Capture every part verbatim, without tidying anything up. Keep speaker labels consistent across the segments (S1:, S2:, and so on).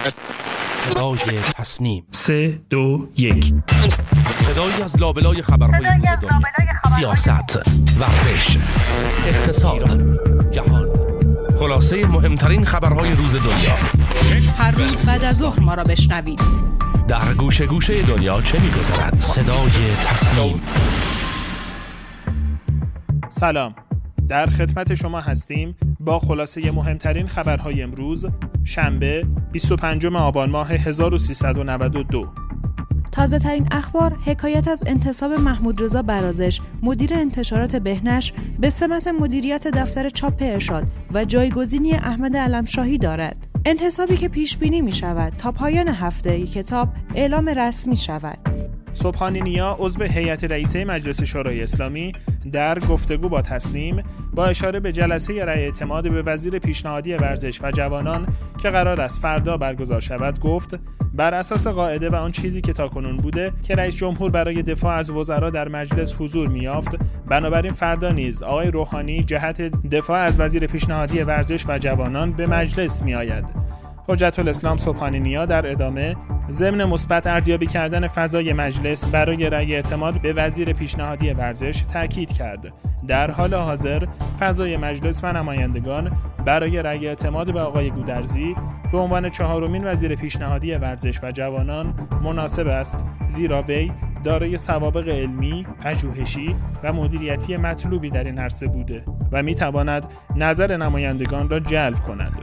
S1: صدای تصنیم.
S2: سه دو یک.
S1: صدایی از لابلای خبرهای روز دنیا، سیاست، ورزش، اقتصاد، جهان، خلاصه مهمترین خبرهای روز دنیا.
S3: هر روز بعد از ظهر ما را بشنوید.
S1: در گوشه گوشه دنیا چه می‌گذرد؟ صدای تصنیم.
S2: سلام، در خدمت شما هستیم با خلاصه مهمترین خبرهای امروز شنبه بیست و پنجم آبان ماه هزار و سیصد و نود و دو.
S3: تازه ترین اخبار حکایت از انتصاب محمود رضا برازش مدیر انتشارات بهنشر به سمت مدیریت دفتر چاپ ارشاد و جایگزینی احمد علمشاهی دارد. انتصابی که پیش بینی می شود تا پایان هفته ای کتاب اعلام رسمی شود.
S2: سبحانی نیا عضو هیئت رئیسه مجلس شورای اسلامی در گفتگو با تصنیم با اشاره به جلسه رأی اعتماد به وزیر پیشنهادی ورزش و جوانان که قرار است فردا برگزار شود گفت بر اساس قاعده و آن چیزی که تاکنون بوده که رئیس جمهور برای دفاع از وزرا در مجلس حضور می‌یافت، بنابراین فردا نیز آقای روحانی جهت دفاع از وزیر پیشنهادی ورزش و جوانان به مجلس می‌آید. حجت الاسلام سبحانی نیا در ادامه ضمن مثبت ارزیابی کردن فضای مجلس برای رأی اعتماد به وزیر پیشنهادی ورزش تاکید کرد. در حال حاضر فضای مجلس و نمایندگان برای رأی اعتماد به آقای گودرزی به عنوان چهارمین وزیر پیشنهادی ورزش و جوانان مناسب است، زیرا وی دارای سوابق علمی، پژوهشی و مدیریتی مطلوبی در این عرصه بوده و می‌تواند نظر نمایندگان را جلب کند.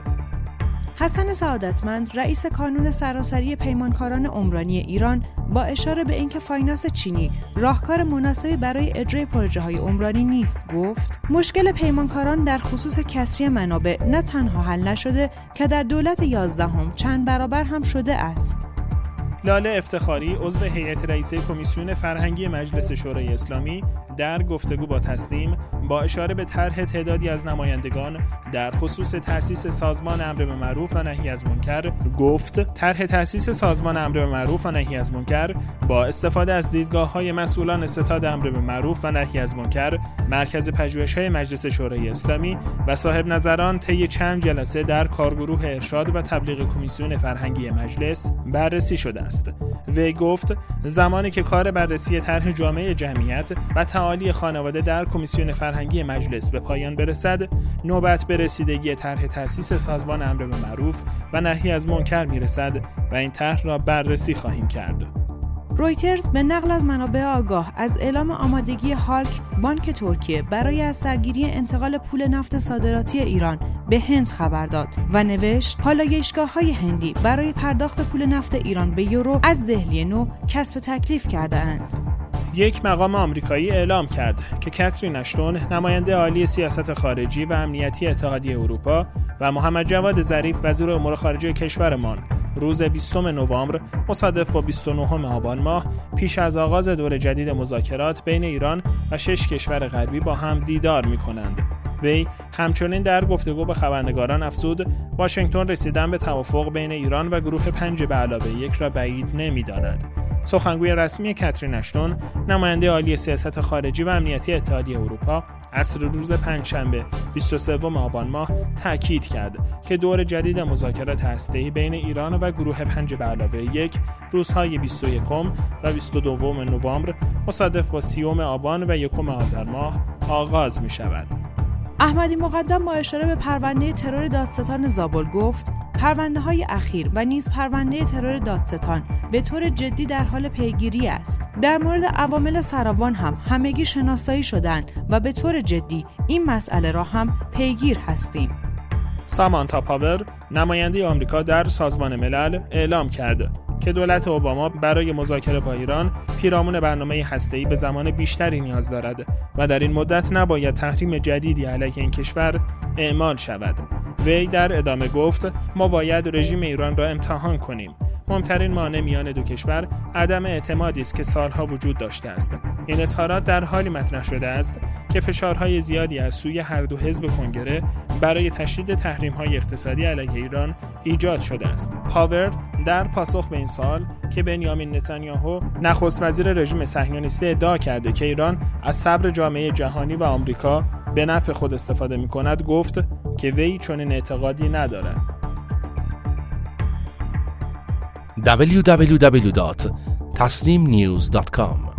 S3: حسن سعادتمند رئیس کانون سراسری پیمانکاران عمرانی ایران با اشاره به اینکه فاینانس چینی راهکار مناسبی برای اجرای پروژه‌های عمرانی نیست گفت مشکل پیمانکاران در خصوص کسری منابع نه تنها حل نشده که در دولت یازدهم چند برابر هم شده است.
S2: لاله افتخاری عضو هیئت رئیسه کمیسیون فرهنگی مجلس شورای اسلامی در گفتگو با تصنیم با اشاره به طرح تعدادی از نمایندگان در خصوص تأسیس سازمان امر به معروف و نهی از منکر گفت طرح تأسیس سازمان امر به معروف و نهی از منکر با استفاده از دیدگاه‌های مسئولان ستاد امر به معروف و نهی از منکر، مرکز پژوهش‌های مجلس شورای اسلامی و صاحب نظران طی چند جلسه در کارگروه ارشاد و تبلیغ کمیسیون فرهنگی مجلس بررسی شده است. وی گفت زمانی که کار بررسی طرح جامعه جمعیت و تعالی خانواده در کمیسیون فرهنگی مجلس به پایان برسد، نوبت به رسیدگی طرح تأسیس سازمان امر به معروف و نهی از منکر میرسد و این طرح را بررسی خواهیم کرد.
S3: رویترز به نقل از منابع آگاه از اعلام آمادگی هالک بانک ترکیه برای از سرگیری انتقال پول نفت صادراتی ایران به هند خبر داد و نوشت پالایشگاه‌های هندی برای پرداخت پول نفت ایران به یورو از دهلی نو کسب تکلیف کرده‌اند.
S2: یک مقام آمریکایی اعلام کرد که کاترین اشتون نماینده عالی سیاست خارجی و امنیتی اتحادیه اروپا و محمد جواد ظریف وزیر امور خارجه کشورمان روز بیستم نوامبر مصادف با بیست و نهم آبان ماه پیش از آغاز دور جدید مذاکرات بین ایران و شش کشور غربی با هم دیدار می‌کنند. وی همچنین در گفتگو با خبرنگاران افزود واشنگتن رسیدن به توافق بین ایران و گروه پنج به علاوه یک را بعید نمی‌داند. سخنگوی رسمی کاترین اشتون نماینده عالی سیاست خارجی و امنیتی اتحادیه اروپا عصر روز پنجشنبه بیست و سوم آبان ماه تاکید کرد که دور جدید مذاکرات هسته‌ای بین ایران و گروه پنج به علاوه یک روزهای بیست و یکم و بیست و دوم نوامبر مصادف با سیوم آبان و یکم آذر ماه آغاز می شود.
S3: احمدی مقدم با اشاره به پرونده ترور دادستان زابل گفت پرونده‌های اخیر و نیز پرونده ترور دادستان به طور جدی در حال پیگیری است. در مورد عوامل سراوان هم همگی شناسایی شدند و به طور جدی این مسئله را هم پیگیر هستیم.
S2: سامانتا پاور نماینده آمریکا در سازمان ملل اعلام کرد که دولت اوباما برای مذاکره با ایران پیرامون برنامه هسته‌ای به زمان بیشتری نیاز دارد و در این مدت نباید تحریم جدیدی علیه این کشور اعمال شود. وی در ادامه گفت ما باید رژیم ایران را امتحان کنیم. مهمترین مانع میان دو کشور عدم اعتمادی است که سالها وجود داشته است. این اظهارات در حالی مطرح شده است که فشارهای زیادی از سوی هر دو حزب کنگره برای تشدید تحریم‌های اقتصادی علیه ایران ایجاد شده است. پاور در پاسخ به این سوال که بنیامین نتانیاهو نخست وزیر رژیم صهیونیستی ادعا کرده که ایران از صبر جامعه جهانی و آمریکا به نفع خود استفاده می‌کند گفت که وی چنین اعتقادی ندارد.
S1: دبلیو دبلیو دبلیو دات تصنیم نیوز دات کام.